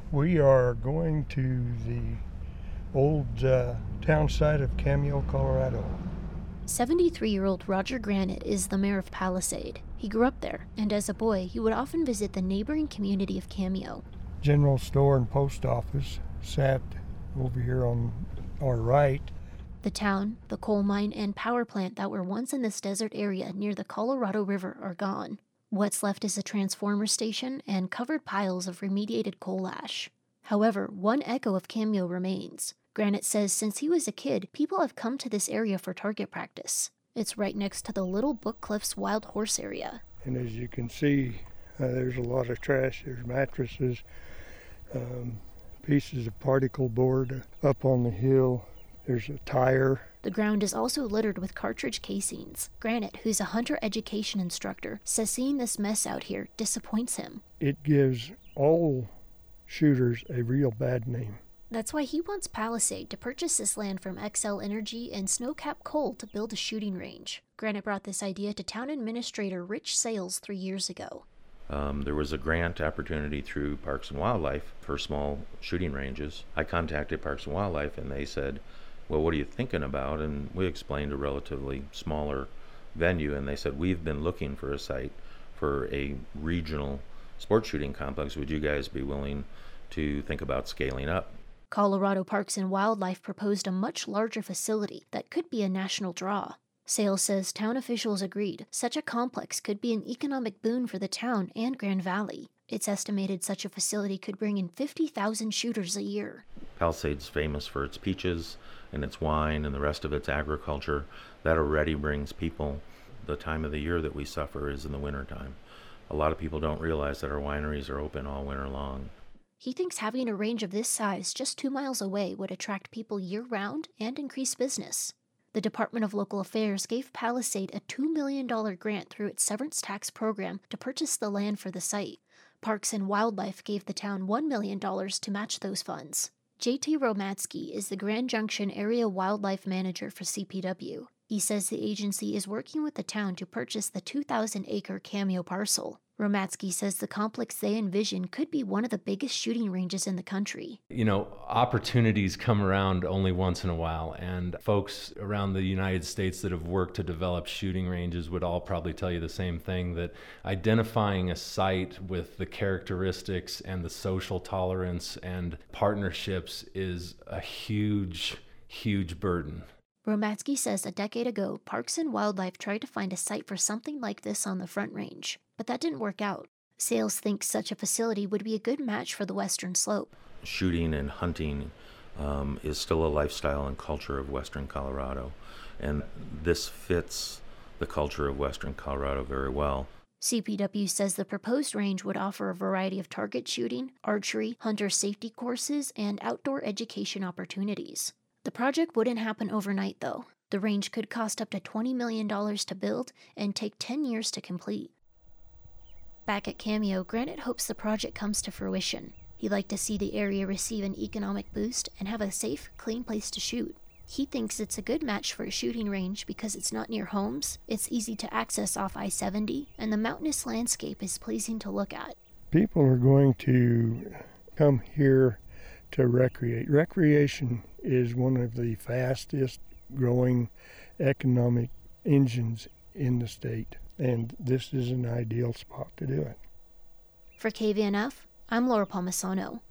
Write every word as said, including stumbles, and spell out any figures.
We are going to the old uh, town site of Cameo, Colorado. seventy-three-year-old Roger Granite is the mayor of Palisade. He grew up there, and as a boy, he would often visit the neighboring community of Cameo. General store and post office sat over here on our right. The town, the coal mine, and power plant that were once in this desert area near the Colorado River are gone. What's left is a transformer station and covered piles of remediated coal ash. However, one echo of Cameo remains. Granite says since he was a kid, people have come to this area for target practice. It's right next to the Little Book Cliffs wild horse area. And as you can see, uh, there's a lot of trash. There's mattresses, um, pieces of particle board up on the hill. There's a tire. The ground is also littered with cartridge casings. Granite, who's a hunter education instructor, says seeing this mess out here disappoints him. It gives all shooters a real bad name. That's why he wants Palisade to purchase this land from Xcel Energy and Snowcap Coal to build a shooting range. Granite brought this idea to town administrator Rich Sales three years ago. Um, there was a grant opportunity through Parks and Wildlife for small shooting ranges. I contacted Parks and Wildlife and they said, well, what are you thinking about? And we explained a relatively smaller venue, and they said, we've been looking for a site for a regional sports shooting complex. Would you guys be willing to think about scaling up? Colorado Parks and Wildlife proposed a much larger facility that could be a national draw. Sales says town officials agreed such a complex could be an economic boon for the town and Grand Valley. It's estimated such a facility could bring in fifty thousand shooters a year. Palisade's famous for its peaches and its wine and the rest of its agriculture. That already brings people. The time of the year that we suffer is in the wintertime. A lot of people don't realize that our wineries are open all winter long. He thinks having a range of this size just two miles away would attract people year-round and increase business. The Department of Local Affairs gave Palisade a two million dollars grant through its severance tax program to purchase the land for the site. Parks and Wildlife gave the town one million dollars to match those funds. J T Romatsky is the Grand Junction Area Wildlife Manager for C P W. He says the agency is working with the town to purchase the two thousand acre Cameo parcel. Romatsky says the complex they envision could be one of the biggest shooting ranges in the country. You know, opportunities come around only once in a while, and folks around the United States that have worked to develop shooting ranges would all probably tell you the same thing, that identifying a site with the characteristics and the social tolerance and partnerships is a huge, huge burden. Romatsky says a decade ago, Parks and Wildlife tried to find a site for something like this on the Front Range, but that didn't work out. Sales thinks such a facility would be a good match for the Western Slope. Shooting and hunting um, is still a lifestyle and culture of Western Colorado, and this fits the culture of Western Colorado very well. C P W says the proposed range would offer a variety of target shooting, archery, hunter safety courses, and outdoor education opportunities. The project wouldn't happen overnight, though. The range could cost up to twenty million dollars to build and take ten years to complete. Back at Cameo, Granite hopes the project comes to fruition. He'd like to see the area receive an economic boost and have a safe, clean place to shoot. He thinks it's a good match for a shooting range because it's not near homes, it's easy to access off I seventy, and the mountainous landscape is pleasing to look at. People are going to come here to recreate. Recreation is one of the fastest growing economic engines in the state, and this is an ideal spot to do it. For K V N F, I'm Laura Palmisano.